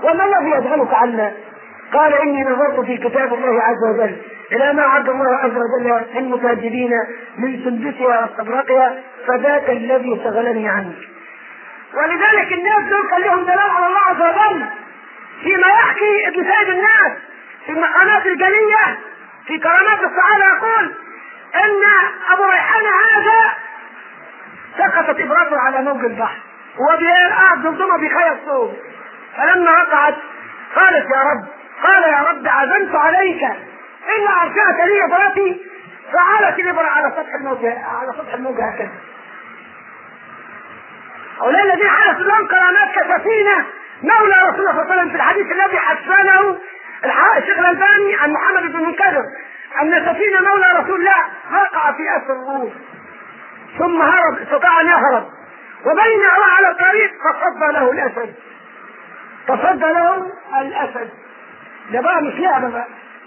وما الذي يذهلك عنا؟ قال إني نظرت في كتاب الله عز وجل إلى ما عد الله عز وجل للمتاجرين من سندسها واستبرقها فذاك الذي شغلني عنك. ولذلك الناس دول كان لهم دلال على الله عز وجل فيما يحكي ابن سيد الناس في المقامات الجلية في كرامات السعادة، يقول إن أبو ريحان هذا سقطت إبرته على موج البحر وقاعد ضمضمه بخير صوب، فلما وقعت قالت يا رب، قال يا رب عزمت عليك إلا أرجعت لي إبرتي، فعالت الإبرة على سطح الموج على سطح الموج هكذا. هؤلاء الذين حدثوا لهم كرامات كسفينة مولى رسول الله صلى الله عليه وسلم في الحديث الذي حسنه الشيخ الألباني عن محمد بن منكدر أن سفينة مولى رسول الله وقع في أسر الروم ثم هرب، استطاع أن يهرب، وبين هو على الطريق تصدى له الأسد، تصدى له الأسد، ده بقى مش لعبة بقى.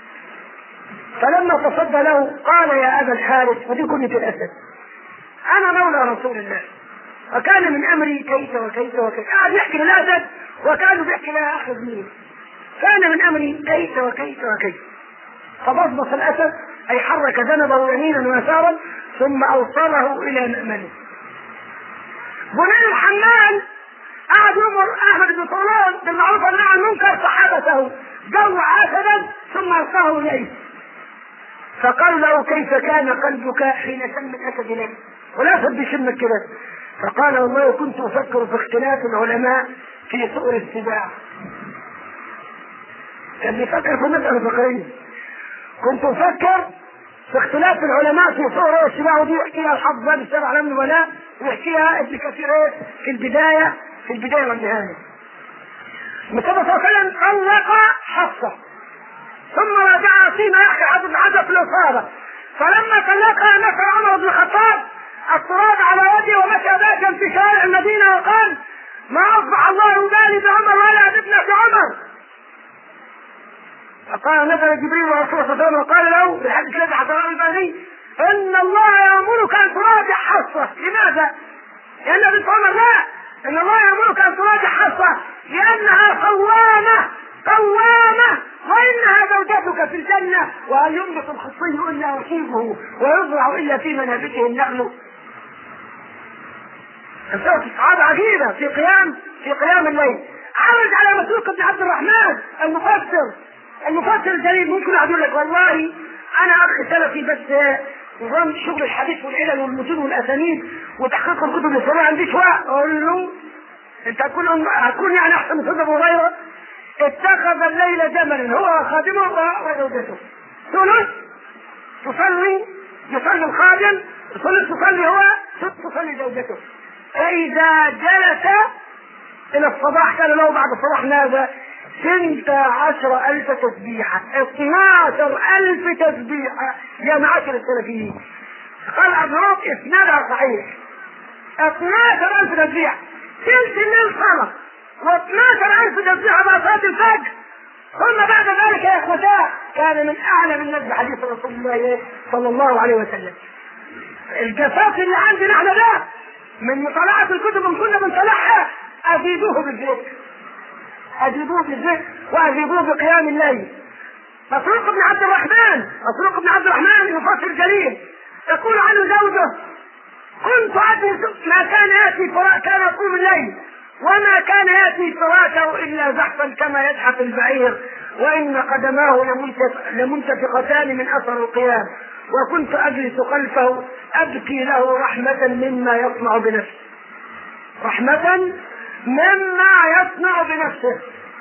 فلما تصدى له قال يا أبا الحارث، ودي كنية الأسد، أنا مولى رسول الله وكان من أمري كيف وكيف وكيف، قاعد يحكي للأسد وكانوا بيحكي لها أخذ مين، كان من أمري كيف وكيف وكيف. فبصبص الأسد أي حرك ذنبه يمينا ويسارا ثم أوصله إلى مأمنه. بني الحمال قعد يمر أحمد بن طولان بالمعروف والنهي عن المنكر فحبسه جوع أسدا ثم ألقاه إليه، فقال له كيف كان قلبك حين شم الأسد لك؟ والأسد بيشمك كده. فقال والله كنت أفكر في اختلاف العلماء في صور السباع، كان بيفكر في مسألة فقهية، كنت أفكر في اختلاف العلماء في صور السباع، ودي يحكيها الحافظ بن السبع علم الولاء ويحكيها ابن كثير في البداية في البداية والنهاية. النبي صلى الله عليه وسلم طلق حفصة ثم رجع فيما يحكي حافظ بن حجر في الإصابة، فلما طلقها نشر عمر بن الخطاب التراب على وجهه ومشى باكا في شوارع المدينة وقال ما أصبح الله يبالي بعمر ولا بابنة عمر. فقال نزل جبريل ورسول الله صلى الله عليه وسلم وقال له بالحديث الذي حضره الباني ان الله يامرك ان تراجع حفصه. لماذا؟ لان بنت عمر لا، ان الله يامرك ان تراجع حفصه لانها قوامه قوامه وانها زوجتك في الجنه، وهل يملك الخصي الا يصيبه ويزرع الا في منابته النخل. الصحابه عجيبه في قيام في قيام الليل. عرج على مسروق بن عبد الرحمن المفسر المفسر الجليل، ممكن اقول لك والله انا اخ سلفي بس نظام شغل الحديث والعلل والمتون والاسانيد وتحقيق الكتب الاسلاميه ما عنديش وقت. اقول له انت هتكون هتكون يعني احسن من ابو هريره اتخذ الليل جملا هو خادمه وزوجته، ثلث تصلي يصلي الخادم، ثلث تصلي هو، ثلث تصلي زوجته. فاذا جلس الى الصباح كان له بعد الصباح ماذا؟ ثنتا عشر ألف تسبيحة، اثناشر ألف تسبيحة يا معاشر السلفيين. قال أبروك إسنادها صحيح، اثناشر ألف تسبيحة ثلث الليل صلاة واثناشر ألف تسبيحة بعد صلاة الفجر. ثم بعد ذلك يا إخوتاه كان من أعلم الناس بحديث رسول الله صلى الله عليه وسلم. الجفاف اللي عندنا احنا ده من مطالعة الكتب اللي كنا بنطلعها أزيدوه بالذكر، أجيبوه بالذكر وأجيبوه بقيام الليل. مسروق بن عبد الرحمن مسروق بن عبد الرحمن المفسر الجليل يقول عنه زوجه كنت أدرس ما كان يأتي فراش، كان يقوم الليل وما كان يأتي فراشه إلا زحفا كما يزحف البعير، وإن قدماه لمنتفقتان من أثر القيام، وكنت أجلس خلفه أبكي له رحمة مما يصنع بنفسه، رحمة مما يصنع بنفسه.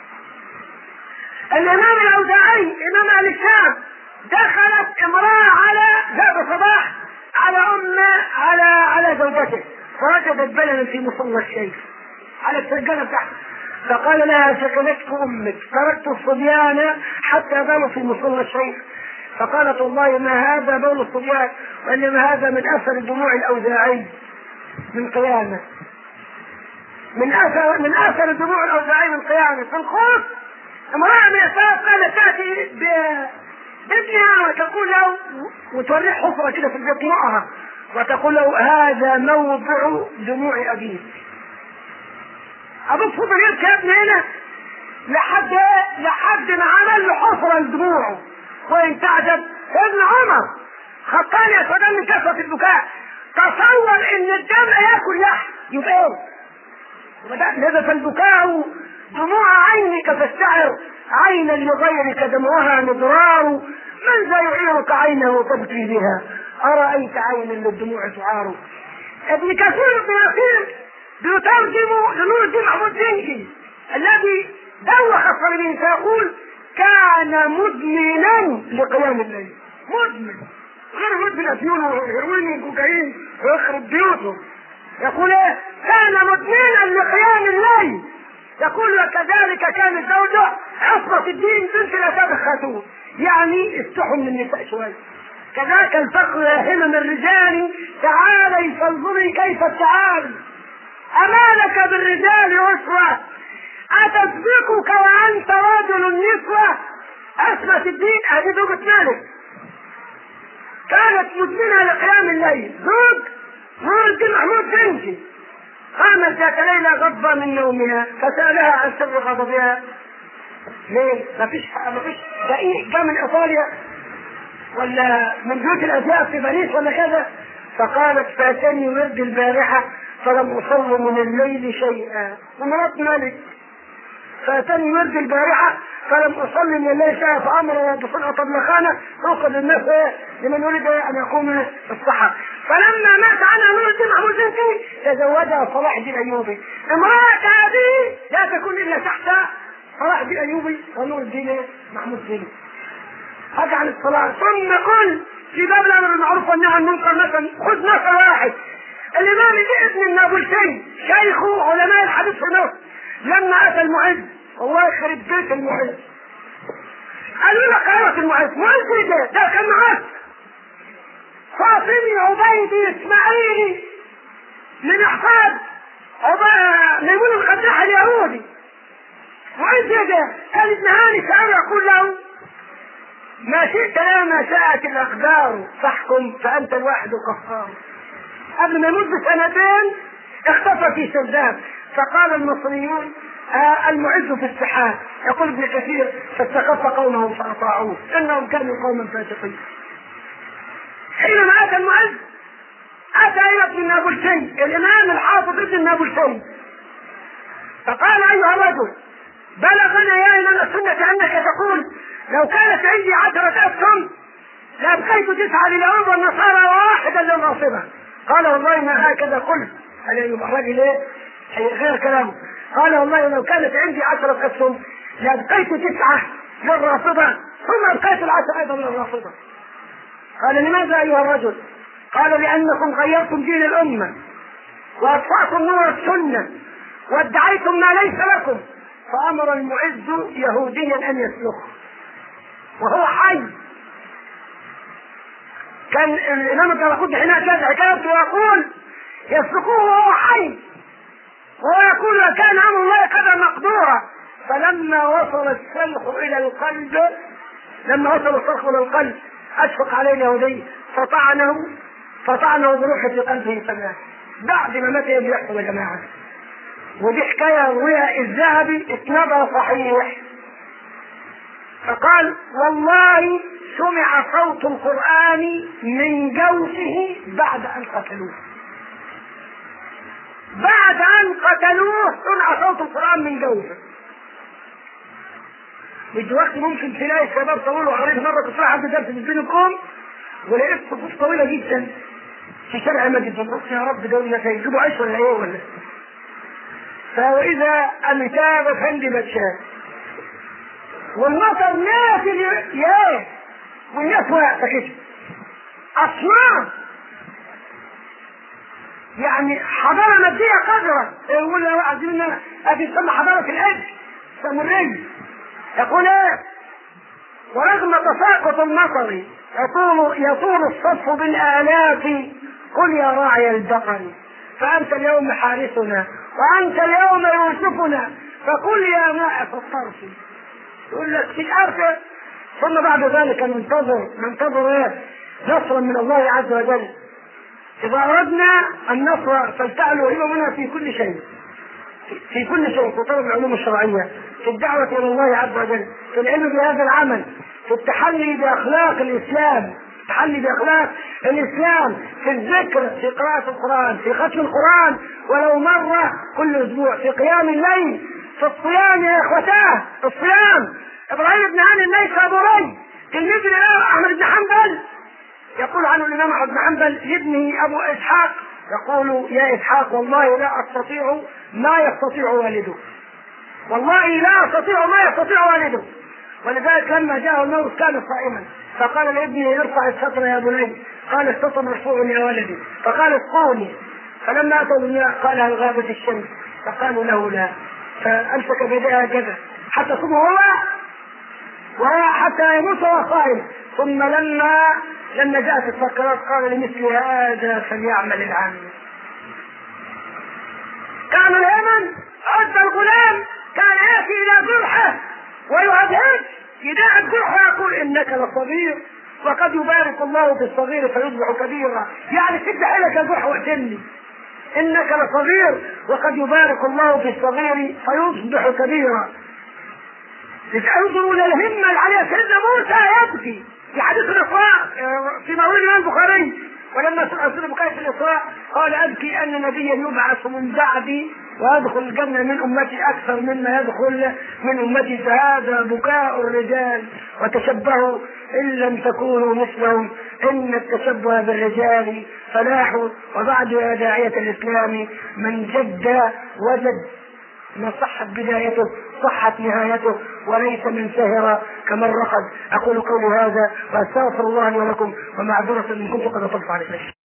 الإمام الأوزاعي إمام أهل الشام دخلت امرأة على ذات صباح على أم على على زوجته فوجدت بللا في مصلى الشيخ على السجادة بتاعته، فقال لها شكلتك أمك، تركت الصبيان حتى بلوا في مصلى الشيخ. فقالت والله ما هذا بول الصبيان وإنما هذا من أثر دموع الأوزاعي من قيامه، من اثر من اثر دموع الاوزاعي من قيامه. في الخوف امراه من السلف كانت تاتي بابنها وتقول له وتوريه حفره كده في البيت معها وتقول له هذا موضع دموع ابيك. ابوك فضل يبكي يا ابني هنا، لحد لحد ما عمل له حفرة لدموعه. وإن تعجب ابن عمر خطان يتدم من كثرة البكاء، تصور إن الدمع ياكل لحم يبقى إيه؟ وبدأ نزف البكاء دموع عينك فاستعر عينا لغيرك دمعها مضرار، من ذا يعيرك عينه وتبكي بها أرأيت عينا للدموع تعار. ابن كثير بن يسير بيترجم لنور الدين محمود زنكي الذي دوخ الصليبيين فيقول كان مدمنا لقيام الليل. مدمن غير مدمن افيون وهيروين وكوكايين ويخرب بيوته. يقول ايه؟ كان مدمنا لقيام الليل. يقول وكذلك كان الزوجة عصمة الدين بنت الأساد الخاتون، يعني استحوا من النساء شوية. كذاك الفقر يا همم الرجال تعالي فانظري كيف التعالي، أمالك بالرجال أسوة أتسبقك وأنت رجل النسوة. أثبت الدين هذه زوجة مالك كانت مدمنة لقيام الليل، زوج نور الدين محمود زنكي. قامت ذات ليلة غضبة من نومها فسألها عن سر غضبها. ليه؟ مفيش مفيش دقيق جاء من إيطاليا ولا من بيوت الأزياء في باريس ولا كذا. فقالت فاتني ورد البارحة فلم أصل من الليل شيئا. ومرات مالك فاتني ورد البارحة فلم أصل من الليل شيئا فأمر بصنعة طبلخانة توقظ الناس لمن يريد أن يقوم الصحة. فلما مات عنها نور الدين محمود زنكي تزوجها صلاح الدين الأيوبي. امرأة هذه لا تكون إلا تحت صلاح الدين الأيوبي ونور الدين محمود زنكي. هذا عن الصلاة. ثم قل في باب الأمر بالمعروف والنهي عن المنكر مثلا، خذ مثل واحد الإمام ابن النابلسي شيخ علماء الحديث في مصر لما أتى المعز، الله يخرب بيت المعز، قالوا له قرارة المعز معز ده ده كان معز فاطمي عبيدي اسماعيلي من احفاد ميمون القداح اليهودي. معز ده قال ابن هاني سأل يقول له ما شئت لا ما شاءت الأقدار فاحكم فأنت الواحد القهار. قبل ما يموت بسنتين اختفى في سرداب فقال المصريون آه المعز في السحاب. يقول ابن كثير فاستخف قومه فأطاعوه إنهم كانوا قوما فاسقين. حينما أتى المعز أتى إلى ابن النابلسي الإمام الحافظ ابن النابلسي فقال أيها الرجل بلغنا يا إمام السنة أنك تقول لو كانت عندي عشرة أسهم لأبقيت تسعة لليهود والنصارى وواحدا للرافضة. قال والله ما هكذا قلت. قال أيها الرجل إيه غير كلامه. قال والله لو كانت عندي عشرة أسهم لأبقيت تسعة للرافضة ثم أبقيت العشرة أيضا للرافضة. قال لماذا أيها الرجل؟ قال لأنكم غيرتم دين الأمة وأطفأتم نور السنة وادعيتم ما ليس لكم. فأمر المعز يهوديا أن يسلخه وهو حي. كان الإمام الدارقطني حينها كانت حكايته ويقول يسلكوه وهو حي وهو يقول كان أمر الله قدر مقدورا. فلما وصل السلخ إلى القلب لما وصل السلخ إلى القلب أشفق عليه اليهودي فطعنه فطعنه بروحه في قلبه فمات. بعد ما مات يجي يحصل يا جماعة. ودي حكاية رويها الذهبي اتنبى صحيح. فقال والله سمع صوت القرآن من جوفه بعد أن قتلوه. بعد أن قتلوه سمع صوت القرآن من جوفه. دلوقتي ممكن تلاقي الشباب طويل وعريض. مرة كنت رايح عند درس في الكوم ولقيت صفوف طويلة جدا في شارع المسجد. قلت يا رب دول هيجيبوا عيش ولا ايه ولا. فإذا أمثال فندي بتشاف والمطر نازل ياه والناس واقفة كده أصناف يعني حضارة مادية قدرة. يقول لها عايزين أدي تسمى حضارة الأجل سامرية. يقول ايه ورغم تساقط المطر يطول يطول الصف بالآلاف قل يا راعي البقر فأنت اليوم حارسنا وأنت اليوم يوسفنا فقل يا ماء في الطرف. يقول لك في عارفة. ثم بعد ذلك ننتظر ننتظر ايه نصرا من الله عز وجل. إذا أردنا النصر فلتعلوا هممنا في كل شيء في كل شيء، في طلب العلوم الشرعية، في الدعوة إلى الله عز وجل، في العلم بهذا العمل، في التحلي بأخلاق الإسلام، التحلي بأخلاق الإسلام، في الذكر، في قراءة القرآن، في ختم القرآن ولو مرة كل أسبوع، في قيام الليل، في الصيام يا إخوتاه، الصيام. إبراهيم بن هاني النيسابوري تلميذ الإمام أحمد بن حنبل يقول عنه الإمام أحمد بن حنبل لابنه أبو إسحاق، يقول يا إسحاق والله لا أستطيع ما يستطيع والده، والله لا أستطيع ما يستطيع والده. ولذلك لما جاءه الموت كان صائما، فقال لابنه ارفع السطر يا بني، قال السطر مرفوع يا ولدي، فقال اسقوني، فلما أتوا بالماء قال هل غابت الشمس؟ فقالوا له لا، فأمسك بيديها كذا حتى صبح هو وحتى يموت وهو صائم. ثم لما لما جاءت السكرات قال لمثل هذا فليعمل العامل. كان اليمن عد الغلام كان ياتي الى جرحه ويهدهد يداعي الجرح ويقول انك لصغير وقد يبارك الله بالصغير فيصبح كبيرا، يعني سد حيلك يا جرح واقتلني، انك لصغير وقد يبارك الله بالصغير فيصبح كبيرا. انظروا الى الهمه اللي عليها سيدنا موسى يبكي في حديث الاسراء في مروي الامام البخاري، ولما سمع سيدنا البخاري في الاسراء قال ابكي ان نبيا يبعث من بعدي ويدخل الجنه من امتي اكثر مما يدخل من امتي، فهذا بكاء الرجال وتشبهوا ان لم تكونوا مثلهم ان التشبه بالرجال فلاح. وبعد يا داعيه الاسلام من جد وجد، ما صحت بدايته صحت نهايته، وليس من سهر كمن رقد. اقول قولي هذا واستغفر الله لي ولكم ومعذرة ان كنت قد اطلت عليكم.